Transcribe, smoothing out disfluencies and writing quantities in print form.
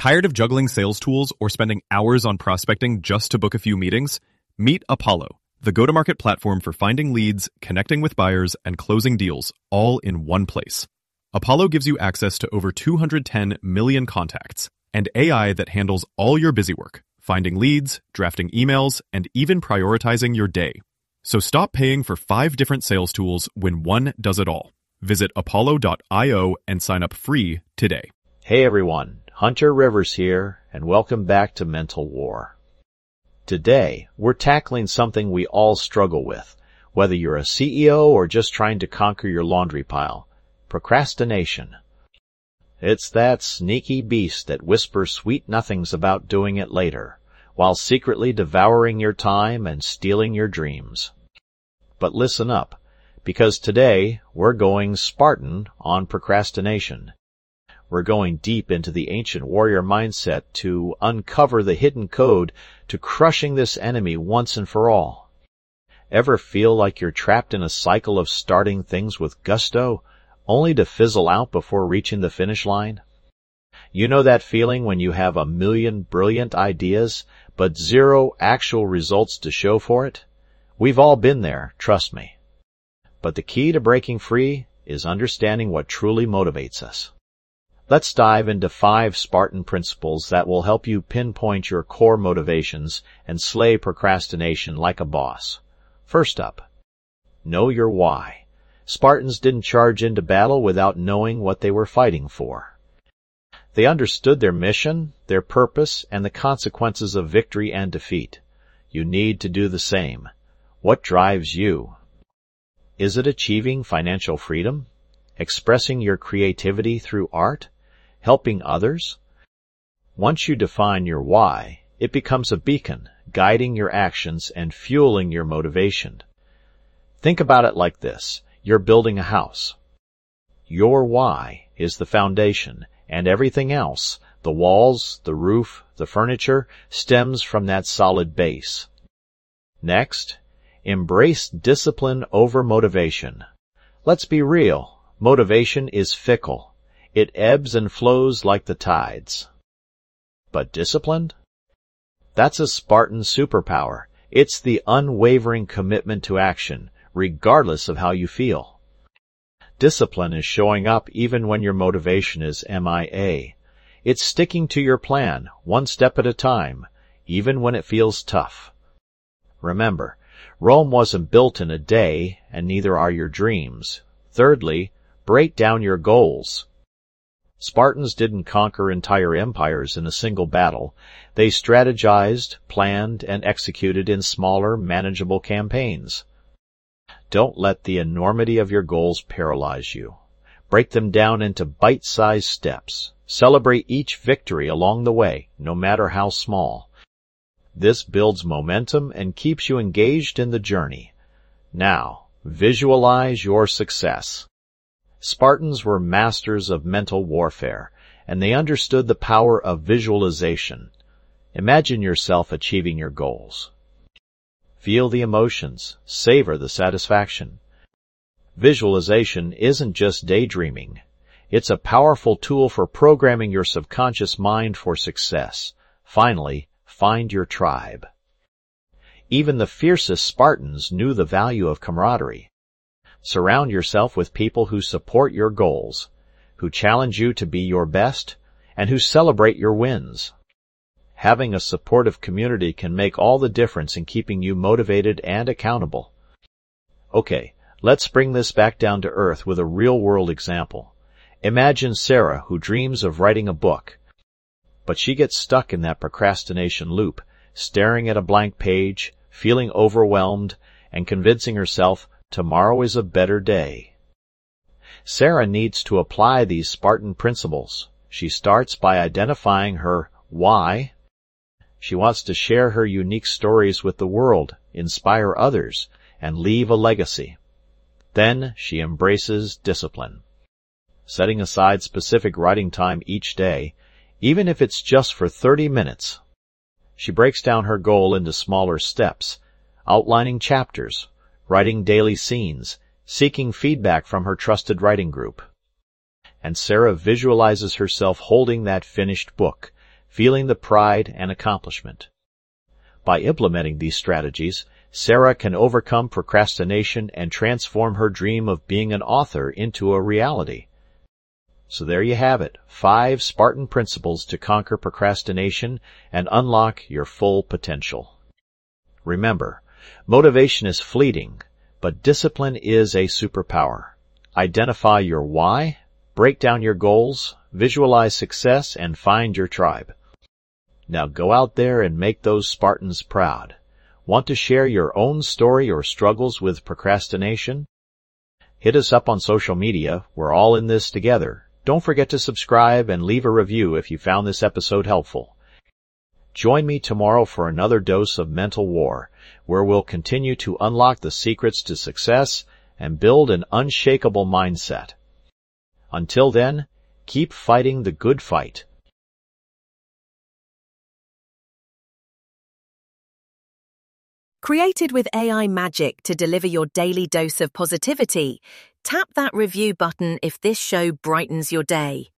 Tired of juggling sales tools or spending hours on prospecting just to book a few meetings? Meet Apollo, the go-to-market platform for finding leads, connecting with buyers, and closing deals, all in one place. Apollo gives you access to over 210 million contacts and AI that handles all your busy work, finding leads, drafting emails, and even prioritizing your day. So stop paying for 5 different sales tools when one does it all. Visit apollo.io and sign up free today. Hey everyone, Hunter Rivers here, and welcome back to Mental War. Today, we're tackling something we all struggle with, whether you're a CEO or just trying to conquer your laundry pile: procrastination. It's that sneaky beast that whispers sweet nothings about doing it later, while secretly devouring your time and stealing your dreams. But listen up, because today we're going Spartan on procrastination. We're going deep into the ancient warrior mindset to uncover the hidden code to crushing this enemy once and for all. Ever feel like you're trapped in a cycle of starting things with gusto, only to fizzle out before reaching the finish line? You know that feeling when you have a million brilliant ideas, but 0 actual results to show for it? We've all been there, trust me. But the key to breaking free is understanding what truly motivates us. Let's dive into 5 Spartan principles that will help you pinpoint your core motivations and slay procrastination like a boss. First up, know your why. Spartans didn't charge into battle without knowing what they were fighting for. They understood their mission, their purpose, and the consequences of victory and defeat. You need to do the same. What drives you? Is it achieving financial freedom? Expressing your creativity through art? Helping others? Once you define your why, it becomes a beacon, guiding your actions and fueling your motivation. Think about it like this. You're building a house. Your why is the foundation, and everything else, the walls, the roof, the furniture, stems from that solid base. Next, embrace discipline over motivation. Let's be real. Motivation is fickle. It ebbs and flows like the tides. But disciplined? That's a Spartan superpower. It's the unwavering commitment to action, regardless of how you feel. Discipline is showing up even when your motivation is MIA. It's sticking to your plan, one step at a time, even when it feels tough. Remember, Rome wasn't built in a day, and neither are your dreams. Thirdly, break down your goals. Spartans didn't conquer entire empires in a single battle. They strategized, planned, and executed in smaller, manageable campaigns. Don't let the enormity of your goals paralyze you. Break them down into bite-sized steps. Celebrate each victory along the way, no matter how small. This builds momentum and keeps you engaged in the journey. Now, visualize your success. Spartans were masters of mental warfare, and they understood the power of visualization. Imagine yourself achieving your goals. Feel the emotions, savor the satisfaction. Visualization isn't just daydreaming. It's a powerful tool for programming your subconscious mind for success. Finally, find your tribe. Even the fiercest Spartans knew the value of camaraderie. Surround yourself with people who support your goals, who challenge you to be your best, and who celebrate your wins. Having a supportive community can make all the difference in keeping you motivated and accountable. Okay, let's bring this back down to earth with a real-world example. Imagine Sarah, who dreams of writing a book, but she gets stuck in that procrastination loop, staring at a blank page, feeling overwhelmed, and convincing herself tomorrow is a better day. Sarah needs to apply these Spartan principles. She starts by identifying her why. She wants to share her unique stories with the world, inspire others, and leave a legacy. Then she embraces discipline. Setting aside specific writing time each day, even if it's just for 30 minutes. She breaks down her goal into smaller steps, outlining chapters, writing daily scenes, seeking feedback from her trusted writing group. And Sarah visualizes herself holding that finished book, feeling the pride and accomplishment. By implementing these strategies, Sarah can overcome procrastination and transform her dream of being an author into a reality. So there you have it, 5 Spartan principles to conquer procrastination and unlock your full potential. Remember, motivation is fleeting, but discipline is a superpower. Identify your why, break down your goals, visualize success, and find your tribe. Now go out there and make those Spartans proud. Want to share your own story or struggles with procrastination? Hit us up on social media. We're all in this together. Don't forget to subscribe and leave a review if you found this episode helpful. Join me tomorrow for another dose of mental war, where we'll continue to unlock the secrets to success and build an unshakable mindset. Until then, keep fighting the good fight. Created with AI magic to deliver your daily dose of positivity, tap that review button if this show brightens your day.